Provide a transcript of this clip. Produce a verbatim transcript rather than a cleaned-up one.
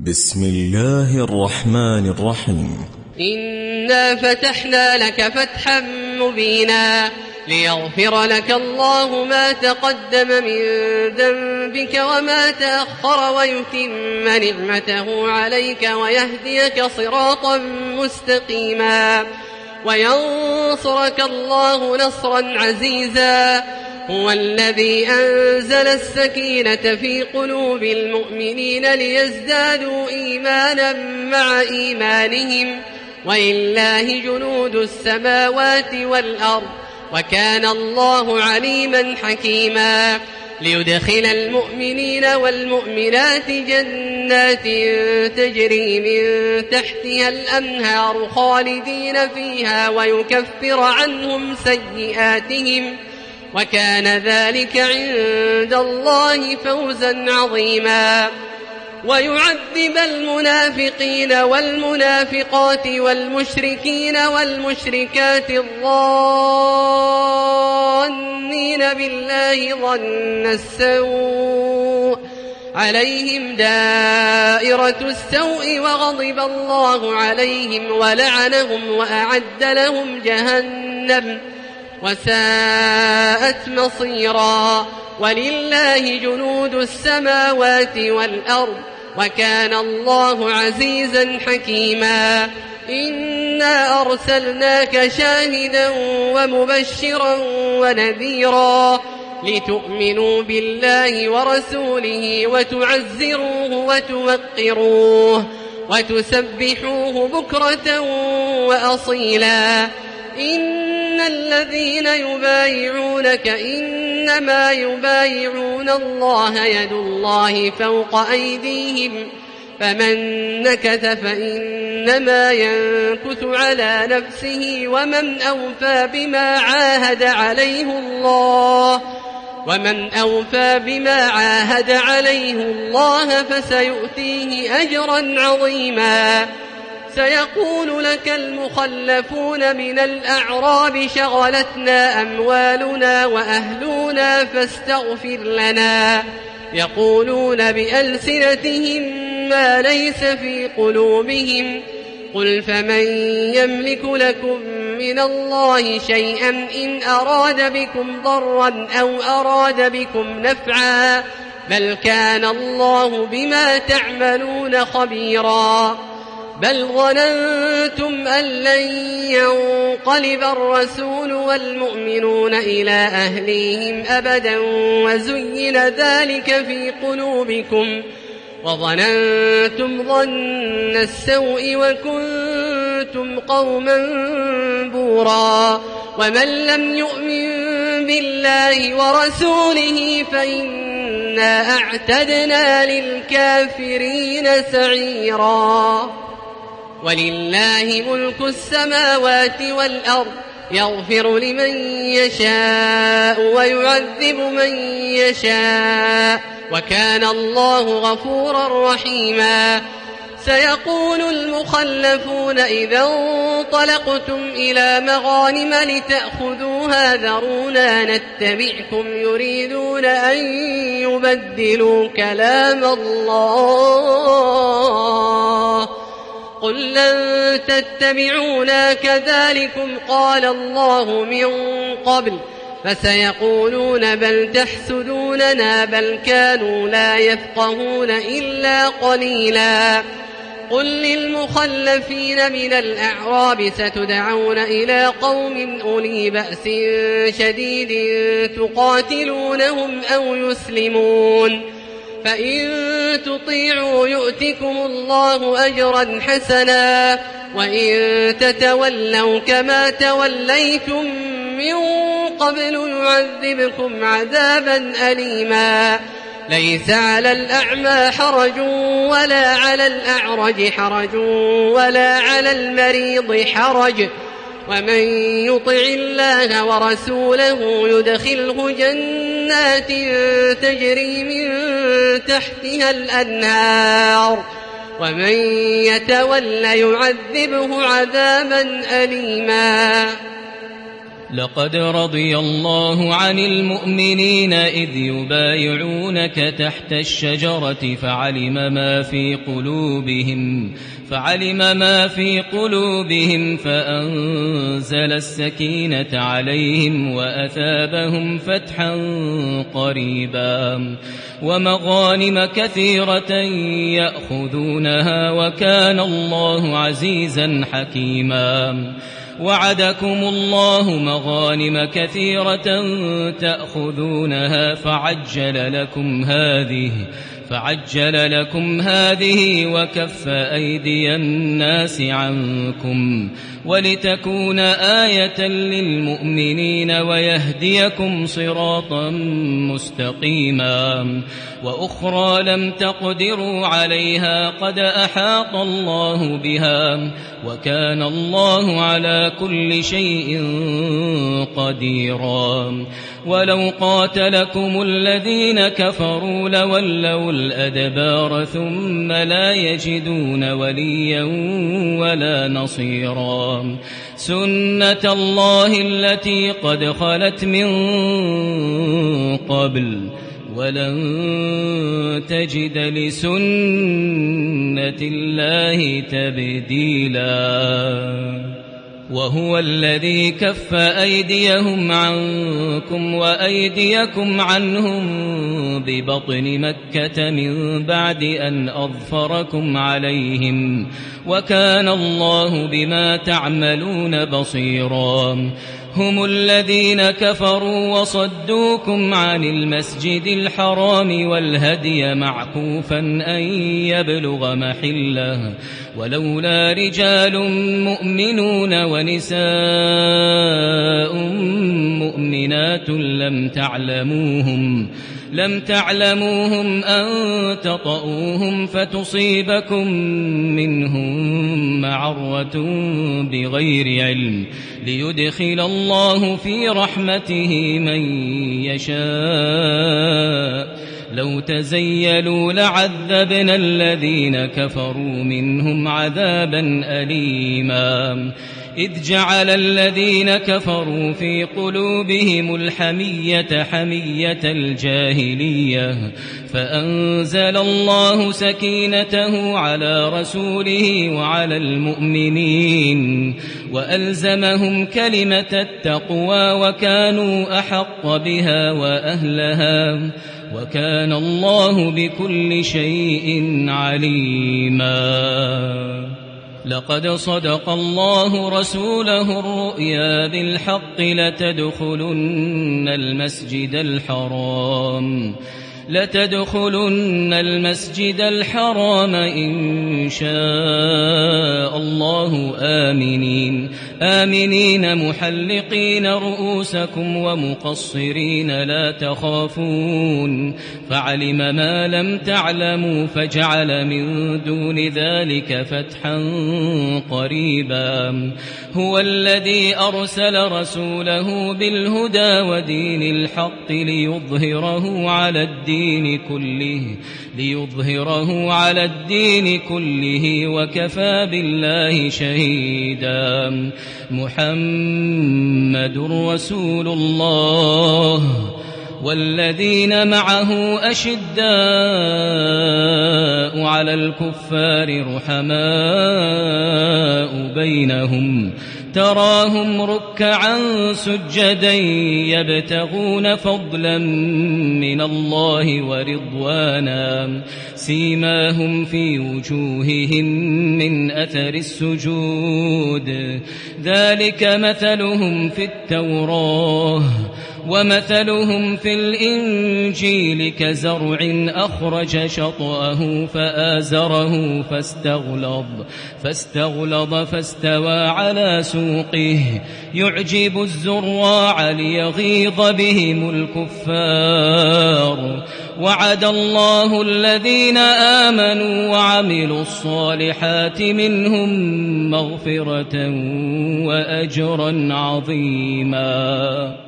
بسم الله الرحمن الرحيم. إنا فتحنا لك فتحا مبينا ليغفر لك الله ما تقدم من ذنبك وما تأخر ويتم نعمته عليك ويهديك صراطا مستقيما وينصرك الله نصرا عزيزا. هو الذي أنزل السكينة في قلوب المؤمنين ليزدادوا إيمانا مع إيمانهم ولله جنود السماوات والأرض وكان الله عليما حكيما. ليدخل المؤمنين والمؤمنات جنات تجري من تحتها الأنهار خالدين فيها ويكفر عنهم سيئاتهم وكان ذلك عند الله فوزا عظيما. ويعذب المنافقين والمنافقات والمشركين والمشركات الظانين بالله ظن السوء عليهم دائرة السوء وغضب الله عليهم ولعنهم وأعد لهم جهنم وساءت مصيرا. ولله جنود السماوات والأرض وكان الله عزيزا حكيما. إنا أرسلناك شاهدا ومبشرا ونذيرا لتؤمنوا بالله ورسوله وتعزروه وتوقروه وتسبحوه بكرة وأصيلا. إن الذين يبايعونك إنما يبايعون الله يد الله فوق أيديهم فمن نكث فإنما ينكث على نفسه ومن أوفى بما عاهد عليه الله ومن أوفى بما عاهد عليه الله فسيؤتيه أجرا عظيما. سيقول لك المخلفون من الأعراب شغلتنا أموالنا وأهلنا فاستغفر لنا يقولون بألسنتهم ما ليس في قلوبهم قل فمن يملك لكم من الله شيئا إن أراد بكم ضرا أو أراد بكم نفعا بل كان الله بما تعملون خبيرا. بل ظننتم أن لن ينقلب الرسول والمؤمنون إلى أهليهم أبدا وزين ذلك في قلوبكم وظننتم ظن السوء وكنتم قوما بورا. ومن لم يؤمن بالله ورسوله فإنا أعتدنا للكافرين سعيرا. ولله ملك السماوات والأرض يغفر لمن يشاء ويعذب من يشاء وكان الله غفورا رحيما. سيقول المخلفون إذا انطلقتم إلى مغانم لتأخذوها ذرونا نتبعكم يريدون أن يبدلوا كلام الله قل لن تتبعونا كذلكم قال الله من قبل فسيقولون بل تحسدوننا بل كانوا لا يفقهون إلا قليلا. قل للمخلفين من الأعراب ستدعون إلى قوم أولي بأس شديد تقاتلونهم أو يسلمون فإن تطيعوا يؤتكم الله أجرا حسنا وإن تتولوا كما توليتم من قبل يعذبكم عذابا أليما. ليس على الأعمى حرج ولا على الأعرج حرج ولا على المريض حرج ومن يطع الله ورسوله يدخله جنات تجري من تحتها الأنهار ومن يتول يعذبه عذابا أليما. لقد رضي الله عن المؤمنين إذ يبايعونك تحت الشجرة فعلم ما في قلوبهم فعلم ما في قلوبهم فأنزل السكينة عليهم وأثابهم فتحا قريبا ومغانم كثيرة يأخذونها وكان الله عزيزا حكيما وعدكم الله مغانم كثيرة تأخذونها فعجل لكم هذه فعجل لكم هذه وكف أيدي الناس عنكم ولتكون آية للمؤمنين ويهديكم صراطا مستقيما وأخرى لم تقدروا عليها قد أحاط الله بها وكان الله على كل شيء قديرا ولو قاتلكم الذين كفروا لولوا الأدبار ثم لا يجدون وليا ولا نصيرا سنة الله التي قد خلت من قبل ولن تجد لسنة الله تبديلا وهو الذي كف أيديهم عنكم وأيديكم عنهم ببطن مكة من بعد أن أظفركم عليهم وكان الله بما تعملون بصيرا هم الذين كفروا وصدوكم عن المسجد الحرام والهدي معكوفا أن يبلغ محله ولولا رجال مؤمنون ونساء مؤمنات لم تعلموهم لم تعلموهم أن تطؤوهم فتصيبكم منهم معرة بغير علم ليدخل الله في رحمته من يشاء لو تزيلوا لعذبنا الذين كفروا منهم عذابا أليما إذ جعل الذين كفروا في قلوبهم الحمية حمية الجاهلية فأنزل الله سكينته على رسوله وعلى المؤمنين وألزمهم كلمة التقوى وكانوا أحق بها وأهلها وكان الله بكل شيء عليما لقد صدق الله رسوله الرؤيا بالحق لتدخلن المسجد الحرام لتدخلن المسجد الحرام إن شاء الله آمنين آمنين محلقين رؤوسكم ومقصرين لا تخافون فعلم ما لم تعلموا فجعل من دون ذلك فتحا قريبا هو الذي أرسل رسوله بالهدى ودين الحق ليظهره على الدين الدين كله ليظهره على الدين كله وكفى بالله شهيدا محمد رسول الله والذين معه أشداء على الكفار رحماء بينهم تراهم ركعا سجدا يبتغون فضلا من الله ورضوانا سيماهم في وجوههم من أثر السجود ذلك مثلهم في التوراة ومثلهم في الإنجيل كزرع أخرج شطأه فآزره فاستغلظ فاستغلظ فاستوى على سوقه يعجب الزراع ليغيظ بهم الكفار وعد الله الذين آمنوا وعملوا الصالحات منهم مغفرة وأجرا عظيما.